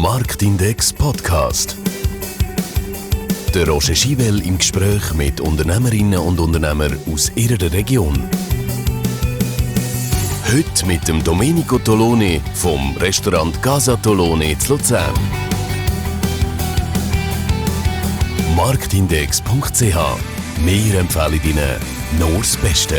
Marktindex Podcast. Der Roger Schywel im Gespräch mit Unternehmerinnen und Unternehmern aus ihrer Region. Heute mit dem Domenico Tolone vom Restaurant Casa Tolone zu Luzern. Marktindex.ch. Wir empfehlen Ihnen nur das Beste.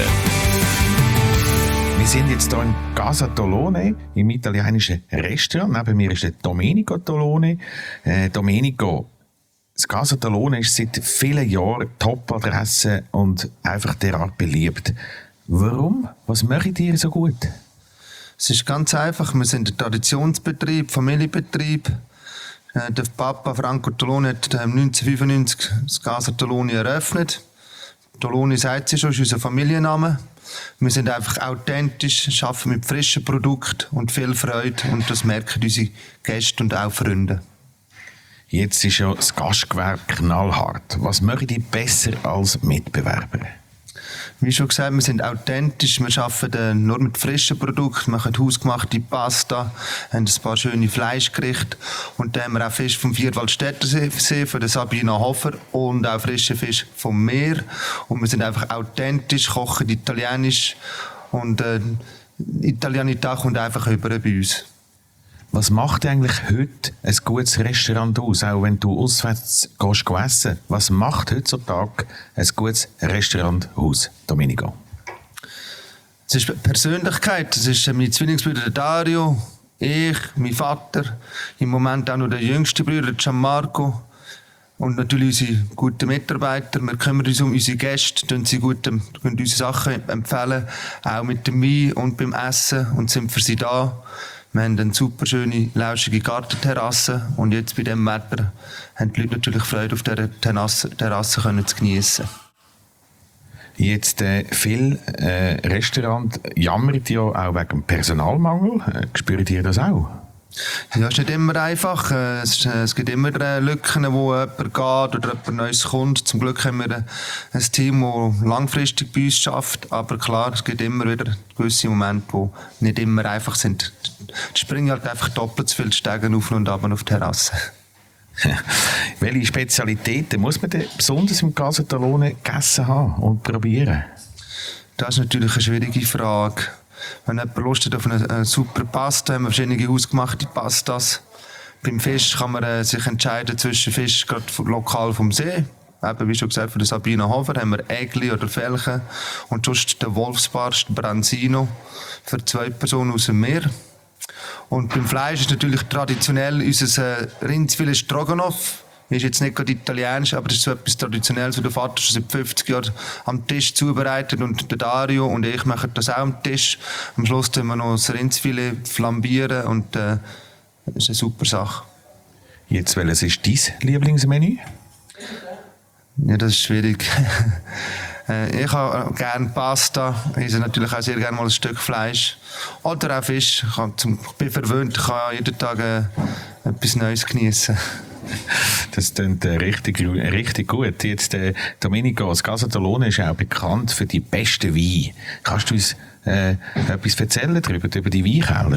Wir sind jetzt hier im Casa Tolone, im italienischen Restaurant. Neben mir ist der Domenico Tolone. Domenico, das Casa Tolone ist seit vielen Jahren Top-Adresse und einfach derart beliebt. Warum? Was macht ihr so gut? Es ist ganz einfach. Wir sind ein Traditionsbetrieb, Familienbetrieb. Der Papa Franco Tolone hat 1995 das Casa Tolone eröffnet. Tolone sagt sie schon, ist unser Familienname. Wir sind einfach authentisch, arbeiten mit frischen Produkten und viel Freude. Und das merken unsere Gäste und auch Freunde. Jetzt ist ja das Gastgewerbe knallhart. Was macht ihr besser als Mitbewerber? Wie schon gesagt, wir sind authentisch, wir arbeiten nur mit frischen Produkten, machen hausgemachte Pasta, haben ein paar schöne Fleischgerichte und dann haben wir auch Fisch vom Vierwaldstättersee von der Sabina Hofer und auch frischen Fisch vom Meer. Und wir sind einfach authentisch, kochen italienisch und Italianità kommt einfach über bei uns. Was macht eigentlich heute ein gutes Restaurant aus, auch wenn du auswärts gehst essen? Was macht heutzutage ein gutes Restaurant aus, Domenico? Es ist Persönlichkeit. Es ist mein Zwillingsbruder Dario, ich, mein Vater, im Moment auch noch der jüngste Bruder Gianmarco und natürlich unsere guten Mitarbeiter. Wir kümmern uns um unsere Gäste, können unsere Sachen empfehlen, auch mit dem Wein und beim Essen und sind für sie da. Wir haben eine super schöne, lauschige Gartenterrasse und jetzt bei diesem Wetter haben die Leute natürlich Freude, auf dieser Terrasse zu geniessen. Jetzt viele Restaurants jammern ja auch wegen dem Personalmangel. Spürt ihr das auch? Ja, es ist nicht immer einfach. Es gibt immer Lücken, wo jemand geht oder jemand Neues kommt. Zum Glück haben wir ein Team, das langfristig bei uns arbeitet. Aber klar, es gibt immer wieder gewisse Momente, die nicht immer einfach sind. Die springen halt einfach doppelt so viele Stegen auf und ab auf die Terrasse. Welche Spezialitäten muss man denn besonders im Casa Tolone gegessen haben und probieren? Das ist natürlich eine schwierige Frage. Wenn jemand Lust hat auf eine super Pasta, haben wir verschiedene hausgemachte Pastas. Beim Fisch kann man sich entscheiden zwischen Fisch gerade lokal vom See. Eben, wie schon gesagt, von der Sabina Hofer haben wir Ägli oder Felchen. Und sonst den Wolfsbarsch, den Branzino, für 2 Personen aus dem Meer. Und beim Fleisch ist natürlich traditionell unser Rindsfilet Stroganoff. Ist jetzt nicht gerade italienisch, aber das ist so etwas Traditionelles, was der Vater schon seit 50 Jahren am Tisch zubereitet. Und der Dario und ich machen das auch am Tisch. Am Schluss tun wir noch das Rindsfilet flambieren und das ist eine super Sache. Jetzt, welches ist dein Lieblingsmenü? Ja, das ist schwierig. Ich habe gerne Pasta, ich esse natürlich auch sehr gerne mal ein Stück Fleisch. Oder auch Fisch. Ich bin verwöhnt, ich kann jeden Tag etwas Neues genießen. Das klingt richtig gut. Jetzt, Domenico, das Casa Tolone ist auch bekannt für die besten Weine. Kannst du uns etwas erzählen über die Weinkeller?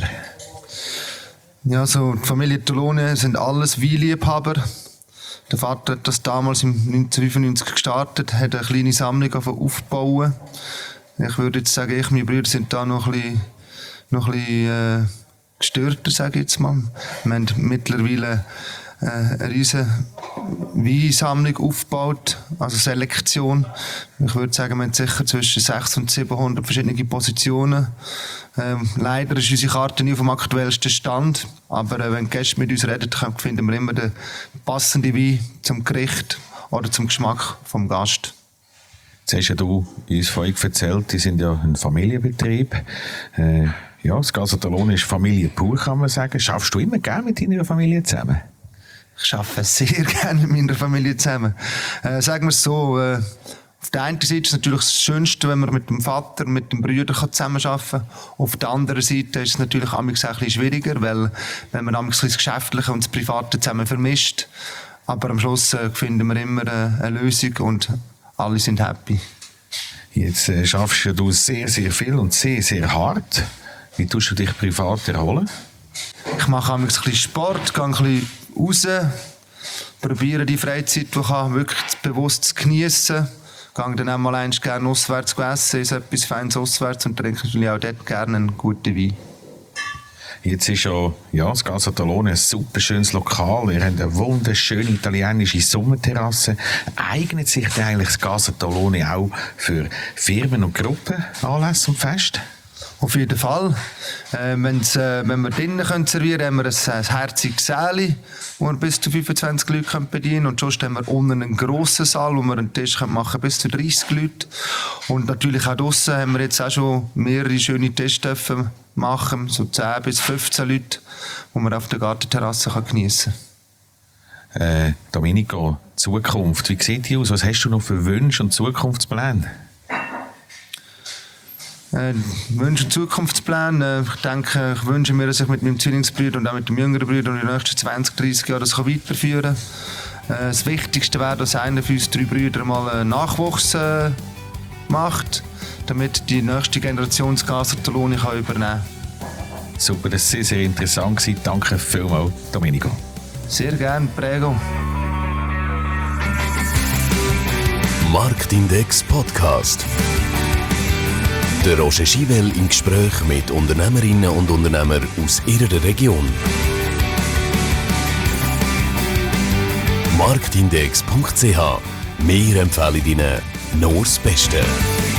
Ja, so die Familie Tolone sind alles Weinliebhaber. Der Vater hat das damals im 1995 gestartet, hat eine kleine Sammlung aufgebaut. Ich würde jetzt sagen, meine Brüder sind da noch ein bisschen gestörter, sage ich jetzt mal. Wir haben mittlerweile eine riesige Weinsammlung aufgebaut, also Selektion. Ich würde sagen, wir haben sicher zwischen 600 und 700 verschiedene Positionen. Leider ist unsere Karte nicht auf dem aktuellsten Stand, aber wenn die Gäste mit uns reden, finden wir immer den passenden Wein zum Gericht oder zum Geschmack vom Gast. Jetzt hast ja du uns vorhin erzählt, die sind ja ein Familienbetrieb. Ja, das Casa Tolone ist Familie pur, kann man sagen. Schaffst du immer gerne mit deiner Familie zusammen? Ich arbeite sehr gerne mit meiner Familie zusammen. Sagen wir es so, auf der einen Seite ist es natürlich das Schönste, wenn man mit dem Vater, mit dem Bruder zusammenarbeiten kann. Auf der anderen Seite ist es natürlich ein bisschen schwieriger, weil wenn man das Geschäftliche und das Private zusammen vermischt. Aber am Schluss finden wir immer eine Lösung und alle sind happy. Jetzt schaffst du sehr, sehr viel und sehr, sehr hart. Wie tust du dich privat erholen? Ich mache ein bisschen Sport, gehe ein bisschen raus, probiere die Freizeit, die ich habe, wirklich bewusst zu genießen. Gehe dann auch mal gerne auswärts essen, esse etwas Feines auswärts und trinke natürlich auch dort gerne einen guten Wein. Jetzt ist das Casa Tolone ein super schönes Lokal. Ihr habt eine wunderschöne italienische Sommerterrasse. Eignet sich denn eigentlich das Casa Tolone auch für Firmen und Gruppen, Anlässe und Feste? Auf jeden Fall. Wenn wir drinnen servieren können, haben wir ein herziges Säle, wo wir bis zu 25 Leute bedienen können. Und sonst haben wir unten einen grossen Saal, wo wir einen Tisch machen können, bis zu 30 Leute. Und natürlich auch draussen haben wir jetzt auch schon mehrere schöne Tische machen, so 10 bis 15 Leute, die man auf der Gartenterrasse geniessen kann. Domenico, Zukunft, wie sieht die aus? Was hast du noch für Wünsche und Zukunftspläne? Wünsche und Zukunftspläne. Ich denke, ich wünsche mir, dass ich mit meinem Zwillingsbruder und auch mit dem jüngeren Bruder in den nächsten 20, 30 Jahren das weiterführen kann. Das Wichtigste wäre, dass einer von uns 3 Brüdern mal einen Nachwuchs macht, damit die nächste Generation das Casa Tolone übernehmen kann. Super, das war sehr, sehr interessant. Danke vielmals, Domenico. Sehr gerne, Prego. Marktindex Podcast. Der Roger Schivel im Gespräch mit Unternehmerinnen und Unternehmern aus ihrer Region. Marktindex.ch. Wir empfehlen Ihnen nur das Beste.